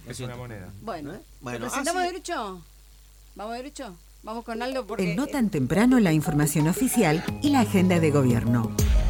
Es una moneda. Bueno, Bueno, ¿presentamos derecho? ¿Vamos derecho? Vamos con Aldo porque... En No Tan Temprano, la información oficial y la agenda de gobierno.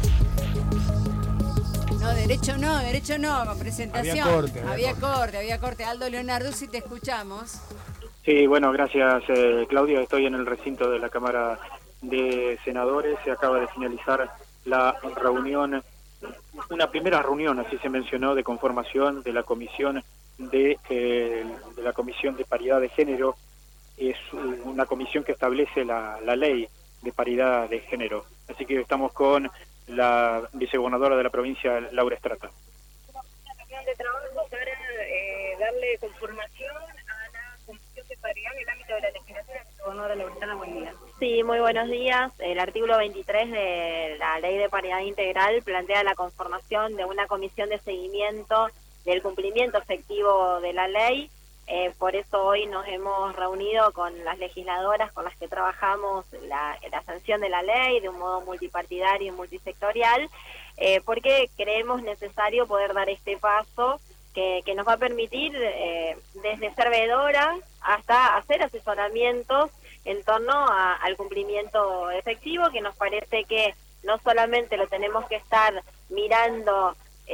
Derecho no, con presentación. Había corte. Aldo Leonardo, si te escuchamos. Sí, bueno, gracias Claudia. Estoy en el recinto de la Cámara de Senadores. Se acaba de finalizar la reunión, una primera reunión, así se mencionó, de conformación de la Comisión de la Comisión de Paridad de Género. Es una comisión que establece la ley de paridad de género. Así que estamos con la vicegobernadora de la provincia, Laura Estrata. Una reunión de trabajo para darle conformación a la Comisión de Paridad en el ámbito de la legislatura. Gobernadora Laura, buen día. Sí, muy buenos días. El artículo 23 de la Ley de Paridad Integral plantea la conformación de una comisión de seguimiento del cumplimiento efectivo de la ley. Por eso hoy nos hemos reunido con las legisladoras con las que trabajamos la sanción de la ley de un modo multipartidario y multisectorial, porque creemos necesario poder dar este paso que nos va a permitir desde ser veedoras hasta hacer asesoramientos en torno al cumplimiento efectivo, que nos parece que no solamente lo tenemos que estar mirando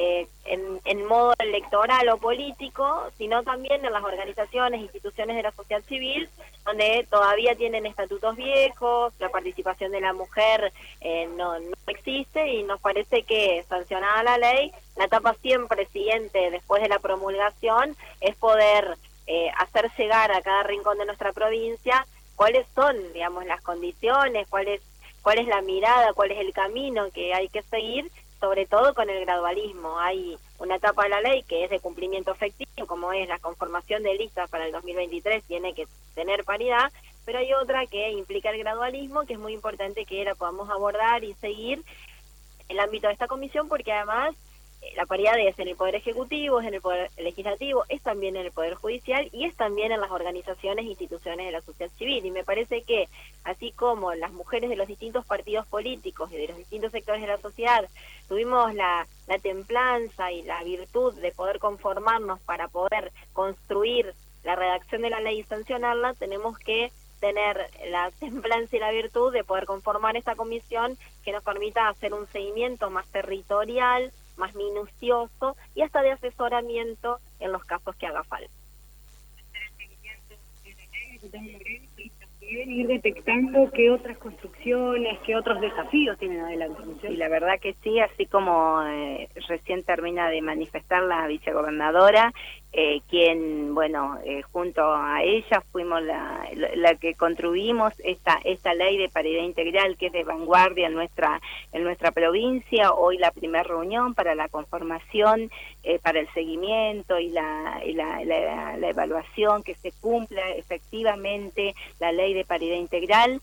en modo electoral o político, sino también en las organizaciones, instituciones de la sociedad civil, donde todavía tienen estatutos viejos, la participación de la mujer no existe, y nos parece que, sancionada la ley, la etapa siempre siguiente después de la promulgación es poder hacer llegar a cada rincón de nuestra provincia cuáles son, digamos, las condiciones, cuál es la mirada, cuál es el camino que hay que seguir, sobre todo con el gradualismo. Hay una etapa de la ley que es de cumplimiento efectivo, como es la conformación de listas para el 2023, tiene que tener paridad, pero hay otra que implica el gradualismo, que es muy importante que la podamos abordar y seguir en el ámbito de esta comisión, porque además la paridad es en el Poder Ejecutivo, es en el Poder Legislativo, es también en el Poder Judicial y es también en las organizaciones e instituciones de la sociedad civil. Y me parece que, así como las mujeres de los distintos partidos políticos y de los distintos sectores de la sociedad tuvimos la templanza y la virtud de poder conformarnos para poder construir la redacción de la ley y sancionarla, tenemos que tener la templanza y la virtud de poder conformar esta comisión que nos permita hacer un seguimiento más territorial, más minucioso y hasta de asesoramiento en los casos que haga falta. Ir detectando qué otras construcciones, qué otros desafíos tienen adelante. Y la verdad que sí, así como recién termina de manifestar la vicegobernadora, quien, bueno, junto a ella fuimos la que construimos esta ley de paridad integral, que es de vanguardia en nuestra provincia. Hoy la primera reunión para la conformación, para el seguimiento y la evaluación, que se cumpla efectivamente la ley de paridad integral,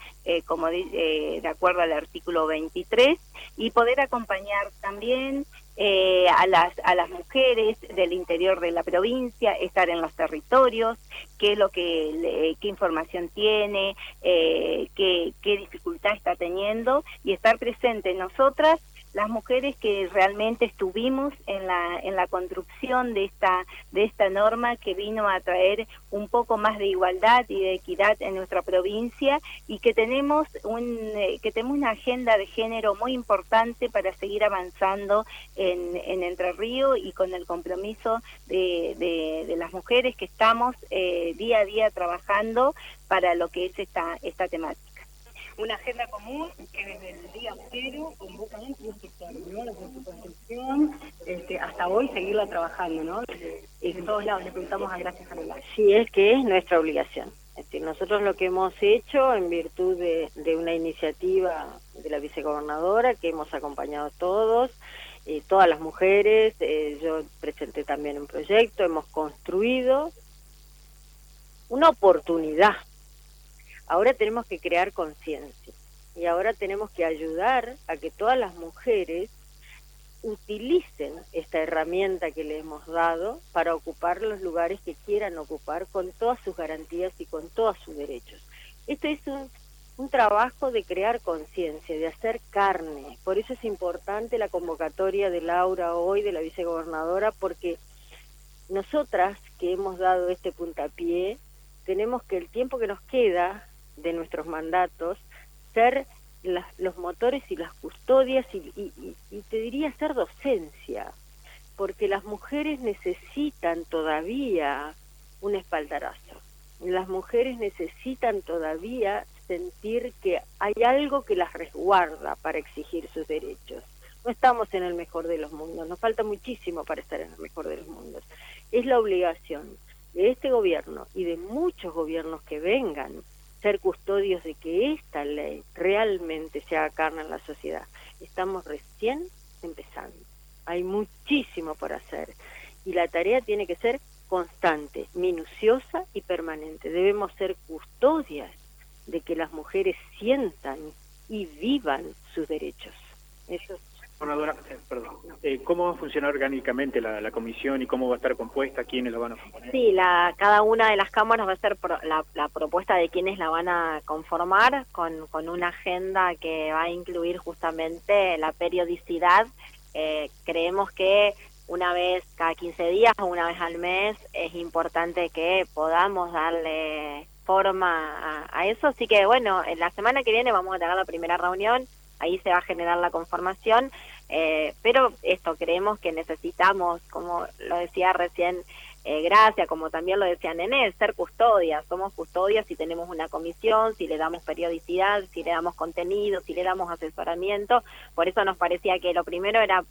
de acuerdo al artículo 23, y poder acompañar también a las mujeres del interior de la provincia, estar en los territorios, qué información tiene, qué dificultad está teniendo, y estar presente nosotras, las mujeres que realmente estuvimos en la construcción de esta norma, que vino a traer un poco más de igualdad y de equidad en nuestra provincia, y que tenemos una agenda de género muy importante para seguir avanzando en Entre Ríos, y con el compromiso de las mujeres que estamos día a día trabajando para lo que es esta temática. Una agenda común que desde el día cero convoca a un sector, ¿no? La construcción, hasta hoy seguirla trabajando, ¿no? De todos lados le preguntamos a Gracias Carola. Sí, es que es nuestra obligación. Es decir, nosotros lo que hemos hecho en virtud de una iniciativa de la vicegobernadora, que hemos acompañado todas las mujeres, yo presenté también un proyecto, hemos construido una oportunidad. Ahora tenemos que crear conciencia, y ahora tenemos que ayudar a que todas las mujeres utilicen esta herramienta que les hemos dado para ocupar los lugares que quieran ocupar, con todas sus garantías y con todos sus derechos. Esto es un trabajo de crear conciencia, de hacer carne. Por eso es importante la convocatoria de Laura hoy, de la vicegobernadora, porque nosotras que hemos dado este puntapié, tenemos que el tiempo que nos queda de nuestros mandatos, ser los motores y las custodias y te diría ser docencia, porque las mujeres necesitan todavía un espaldarazo. Las mujeres necesitan todavía sentir que hay algo que las resguarda para exigir sus derechos. No estamos en el mejor de los mundos, nos falta muchísimo para estar en el mejor de los mundos. Es la obligación de este gobierno y de muchos gobiernos que vengan ser custodios de que esta ley realmente se haga carne en la sociedad. Estamos recién empezando, hay muchísimo por hacer y la tarea tiene que ser constante, minuciosa y permanente. Debemos ser custodias de que las mujeres sientan y vivan sus derechos. Eso es. Gobernadora, perdón. ¿Cómo va a funcionar orgánicamente la comisión y cómo va a estar compuesta? ¿Quiénes la van a componer? Sí, cada una de las cámaras va a ser la propuesta de quiénes la van a conformar con una agenda que va a incluir justamente la periodicidad. Creemos que una vez cada 15 días o una vez al mes es importante que podamos darle forma a eso. Así que bueno, en la semana que viene vamos a tener la primera reunión. Ahí se va a generar la conformación, pero creemos que necesitamos, como lo decía recién Gracia, como también lo decía Nené, ser custodias. Somos custodias si tenemos una comisión, si le damos periodicidad, si le damos contenido, si le damos asesoramiento. Por eso nos parecía que lo primero era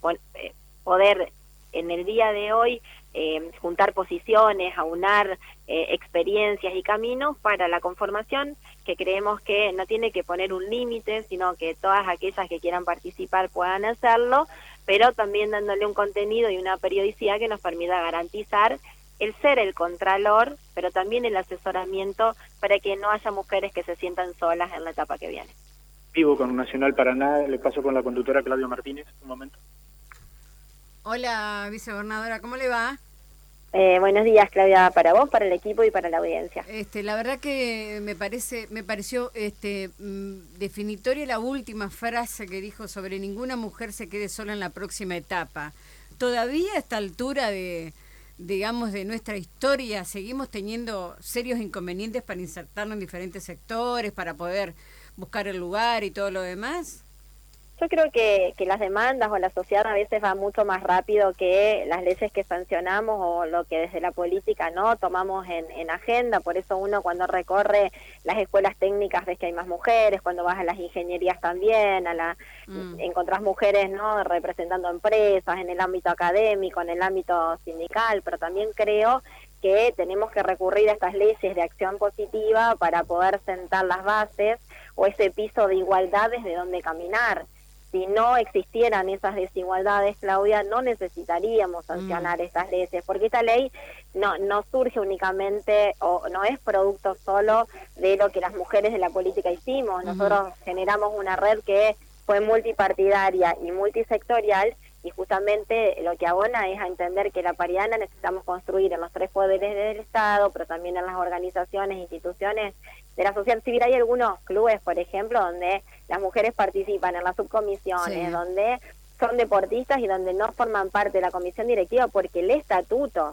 poder en el día de hoy juntar posiciones, aunar experiencias y caminos para la conformación, que creemos que no tiene que poner un límite, sino que todas aquellas que quieran participar puedan hacerlo, pero también dándole un contenido y una periodicidad que nos permita garantizar el ser el contralor, pero también el asesoramiento para que no haya mujeres que se sientan solas en la etapa que viene. Vivo con Nacional Paraná, le paso con la conductora Claudia Martínez, un momento. Hola, vicegobernadora, ¿cómo le va? Buenos días, Claudia, para vos, para el equipo y para la audiencia. La verdad que me pareció definitoria la última frase que dijo sobre ninguna mujer se quede sola en la próxima etapa. Todavía a esta altura de nuestra historia seguimos teniendo serios inconvenientes para insertarnos en diferentes sectores, para poder buscar el lugar y todo lo demás. Yo creo que las demandas o la sociedad a veces va mucho más rápido que las leyes que sancionamos o lo que desde la política no tomamos en agenda. Por eso uno cuando recorre las escuelas técnicas ves que hay más mujeres, cuando vas a las ingenierías también, encontrás mujeres no representando empresas en el ámbito académico, en el ámbito sindical, pero también creo que tenemos que recurrir a estas leyes de acción positiva para poder sentar las bases o ese piso de igualdad desde donde caminar. Si no existieran esas desigualdades, Claudia, no necesitaríamos sancionar estas leyes, porque esta ley no surge únicamente o no es producto solo de lo que las mujeres de la política hicimos. Nosotros generamos una red que fue multipartidaria y multisectorial, y justamente lo que abona es a entender que la paridad la necesitamos construir en los tres poderes del Estado, pero también en las organizaciones, instituciones de la sociedad civil. Hay algunos clubes, por ejemplo, donde las mujeres participan en las subcomisiones, donde son deportistas y donde no forman parte de la comisión directiva porque el estatuto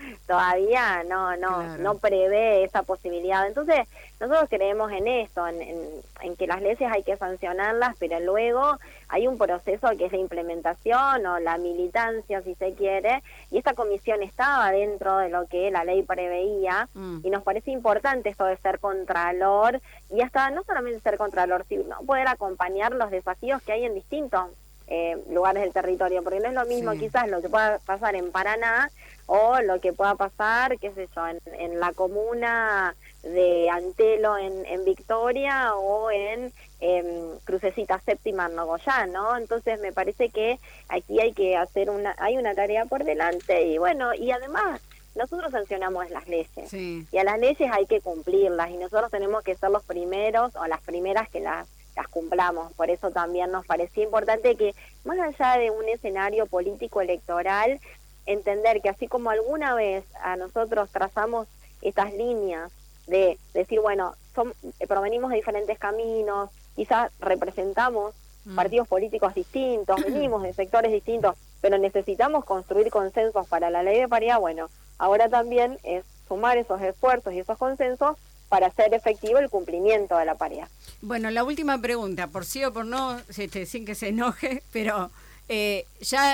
todavía no prevé esa posibilidad. Entonces, nosotros creemos en esto, en que las leyes hay que sancionarlas, pero luego hay un proceso que es la implementación o la militancia, si se quiere, y esta comisión estaba dentro de lo que la ley preveía, y nos parece importante esto de ser contralor, y hasta no solamente ser contralor, sino poder acompañar los desafíos que hay en distintos lugares del territorio, porque no es lo mismo quizás lo que pueda pasar en Paraná o lo que pueda pasar, qué sé yo, en la comuna de Antelo en Victoria o en Crucecita Séptima en Nogoyá, ¿no? Entonces me parece que aquí hay que hacer hay una tarea por delante y bueno, y además nosotros sancionamos las leyes y a las leyes hay que cumplirlas y nosotros tenemos que ser los primeros o las primeras que las cumplamos. Por eso también nos parecía importante que, más allá de un escenario político electoral, entender que así como alguna vez a nosotros trazamos estas líneas de decir, bueno, provenimos de diferentes caminos, quizás representamos partidos políticos distintos, venimos de sectores distintos, pero necesitamos construir consensos para la ley de paridad. Bueno, ahora también es sumar esos esfuerzos y esos consensos para hacer efectivo el cumplimiento de la paridad. Bueno, la última pregunta, por sí o por no, sin que se enoje, pero ya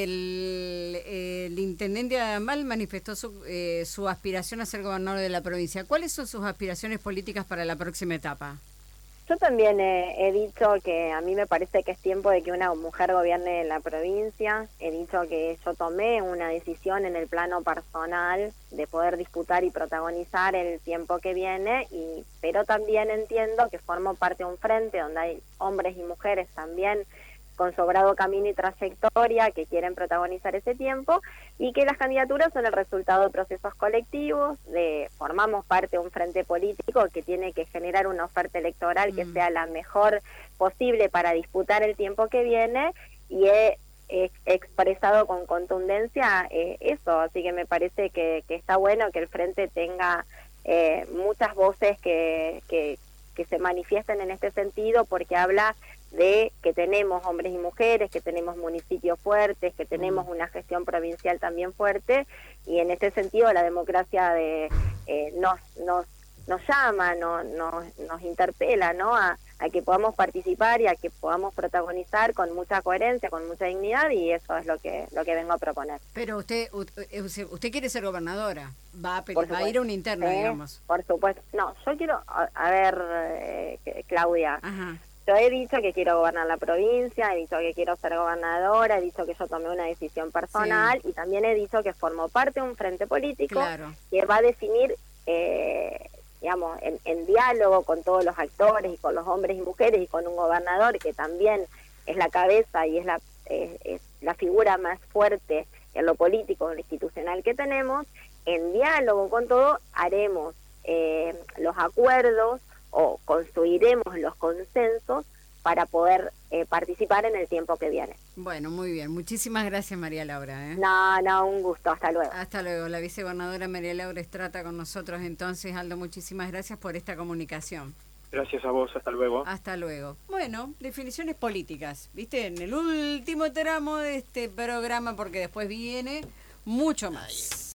el intendente Adamal manifestó su aspiración a ser gobernador de la provincia. ¿Cuáles son sus aspiraciones políticas para la próxima etapa? Yo también he dicho que a mí me parece que es tiempo de que una mujer gobierne la provincia. He dicho que yo tomé una decisión en el plano personal de poder disputar y protagonizar el tiempo que viene, pero también entiendo que formo parte de un frente donde hay hombres y mujeres también con sobrado camino y trayectoria que quieren protagonizar ese tiempo, y que las candidaturas son el resultado de procesos colectivos, formamos parte de un frente político que tiene que generar una oferta electoral que sea la mejor posible para disputar el tiempo que viene, y he expresado con contundencia eso, así que me parece que está bueno que el frente tenga muchas voces que se manifiesten en este sentido, porque habla de que tenemos hombres y mujeres, que tenemos municipios fuertes, que tenemos una gestión provincial también fuerte, y en este sentido la democracia nos llama, nos interpela, ¿no? A que podamos participar y a que podamos protagonizar con mucha coherencia, con mucha dignidad, y eso es lo que vengo a proponer. Pero usted quiere ser gobernadora, va a ir a una interna, digamos. Por supuesto. No, yo quiero, a ver, Claudia, Ajá. Yo he dicho que quiero gobernar la provincia, he dicho que quiero ser gobernadora, he dicho que yo tomé una decisión personal, y también he dicho que formo parte de un frente político que va a definir, digamos, en diálogo con todos los actores y con los hombres y mujeres y con un gobernador que también es la cabeza y es la figura más fuerte en lo político, en lo institucional que tenemos. En diálogo con todo haremos los acuerdos o construiremos los consensos para poder participar en el tiempo que viene. Bueno, muy bien. Muchísimas gracias, María Laura. No, un gusto. Hasta luego. Hasta luego. La vicegobernadora María Laura Estrata con nosotros entonces. Aldo, muchísimas gracias por esta comunicación. Gracias a vos. Hasta luego. Hasta luego. Bueno, definiciones políticas, ¿viste? En el último tramo de este programa, porque después viene mucho más.